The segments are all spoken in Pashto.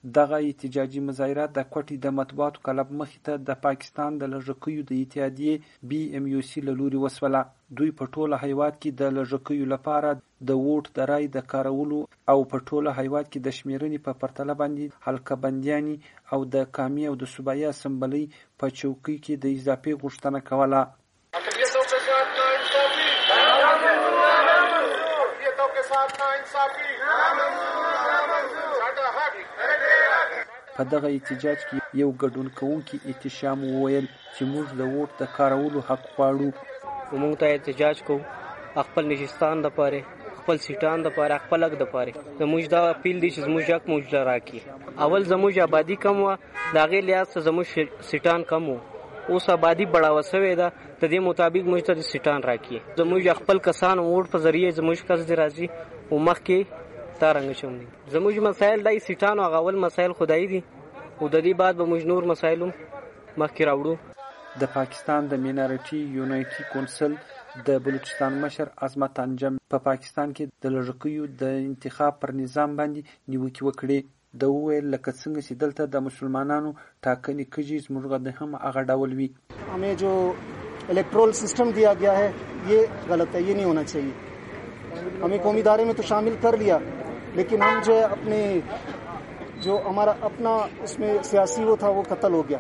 دغه احتجاجي مظاهرات د کوټې د مطبوعاتو کلب مخې ته د پاکستان د لږکیو د اتحادیې BMUC له لوري وسوله. دوی په ټوله هیواد کې د لږکیو لپاره د ووټ د رای د کارولو او په ټوله هیواد کې د شمیرنې په پرتله باندې حلقه بندیانې او د قامي او د صوبایي اسمبلۍ په چوکۍ کې د اضافې غوښتنه کوله. په دغه احتجاج کې یو ګډون کوونکي احتشام وویل چې موږ د ووټ د کارولو حق غواړو. موږ ته احتجاج کوو خپل نشستان دپاره، خپل سیټان دپاره، خپل حق دپاره. زموږ دا اپیل دی چې زموږ حق موږ راکړي. اول زموږ آبادي کم وه، د هغې لحاظ څخه زموږ سیټان کم وو. اوس آبادي بړاوه سوې ده، د دې مطابق موږ ته د سیټان راکړي. زموږ خپل کسان ووټ په ذریعه زموږ کس دی راځي او مخکې دا رنګ شوم دي. زموږ مسایل دای سیټان او اول مسایل خدای دي او د دې بعد به موږ نور مسایل مخکې راوړو. د پاکستان د مینارټي یونایټي کونسل د بلوچستان مشر عظمت انجم په پاکستان کې د لږکیو د انتخاب پر نظام باندې نیوکې وکړې. د وویل لکه څنګه چې دلته د مسلمانانو ټاکنې کېږي زموږ د هم هغه ډول وي. हमें जो electoral system दिया गया है ये गलत है, ये नहीं होना चाहिए. हमें कौमी इदारे में तो शामिल कर लिया, लेकिन हम जो है अपने जो हमारा अपना उसमें सियासी वो था वो कत्ल हो गया.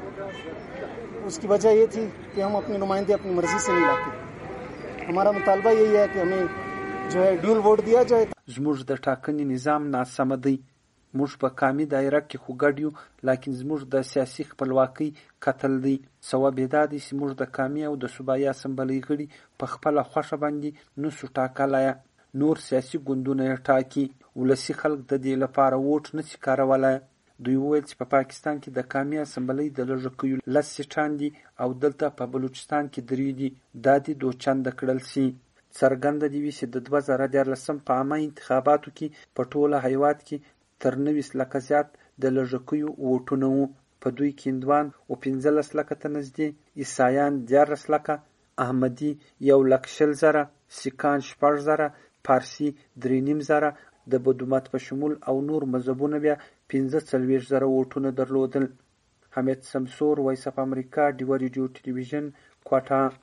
उसकी वजह ये थी कि हम अपने नुमाइंदे अपनी मर्जी से नहीं लाते. हमारा मुतालबा यही है कि हमें जो है ड्यूल वोट दिया जाए. زموږ د ټاکنې نظام ناسم دی. موږ په قامي دایره کې خو ګډ یو، لکن زموږ د سیاسي خپلواکۍ قتل دی. صواب یې دا دی چې موږ د قامي او د صوبایي اسمبلۍ غړي په خپله خوښه باندې نسو ټاکلی. نور سیاسي ګوندونه یې ټاکي. ولسي خلک د دې لپاره ووټ نشي کارولی. دوی وویل چې په پاکستان کې د قامي اسمبلۍ د لږکیو 10 سیټان دي او دلته په بلوچستان کې 3 دي. دا دې دوچنده کړل سي. څرګنده دې وي چې د 2014 په عامه انتخاباتو کې په ټوله هیواد کې تر 90 لکه زیات د لږکیو ووټونه وو. په دوی کې هندوان او 15 لکه ته نږدې، عیسایان 14 لکه، احمدي 1,20,000، سیکان 6,000، پارسي 3,500، د بدومت په شمول او نور مذهبونه بیا 45,000 ووټونه درلودل. حمید سمسور، وایس اف امریکا، ډیوه ریډیو ټلویزیون، کوټه.